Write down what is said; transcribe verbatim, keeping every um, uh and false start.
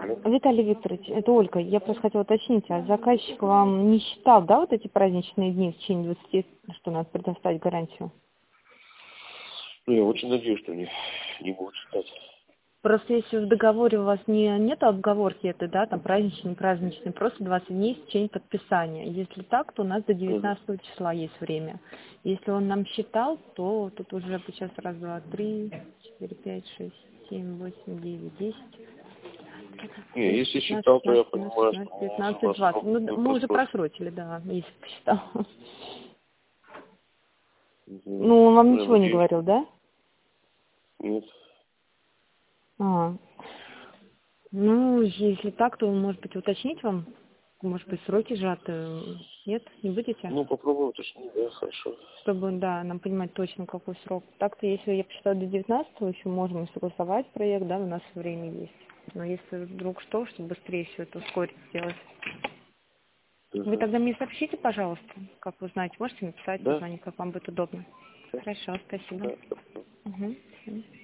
Виталий Викторович, это Ольга. Я просто хотела уточнить, а заказчик вам не считал, да, вот эти праздничные дни в течение двадцати, что надо предоставить гарантию? Ну, я очень надеюсь, что не, не будут считать. Просто если в договоре у вас не, нет обговорки этой, да, там праздничный, не праздничный, просто двадцать дней в течение подписания. Если так, то у нас до Мгм. девятнадцатого числа есть время. Если он нам считал, то тут уже сейчас раз, два, три, четыре, пять, шесть, семь, восемь, девять, десять, Не, если пятнадцать, считал, то я шестнадцать, семнадцать, понимаю, что шестнадцать, мы уже девятнадцать, нас двадцать. срок Ну, д- не мы уже просрочим. просрочили, да, если посчитал. Мгм. Ну, он вам Ну, я ничего не надеюсь, говорил, да? нет. А, ну, если так, то, может быть, уточнить вам? Может быть, сроки сжаты? Нет, не будете? Ну, попробую уточнить, да, хорошо. Чтобы, да, нам понимать точно, какой срок. Так-то, если я посчитаю до девятнадцатого, еще можем согласовать проект, да, у нас время есть. Но если вдруг что, чтобы быстрее все это ускорить, сделать. Вы Угу. тогда мне сообщите, пожалуйста, как вы знаете. Можете написать, Да, позвонить, как вам будет удобно. да, Хорошо, спасибо. да. Угу.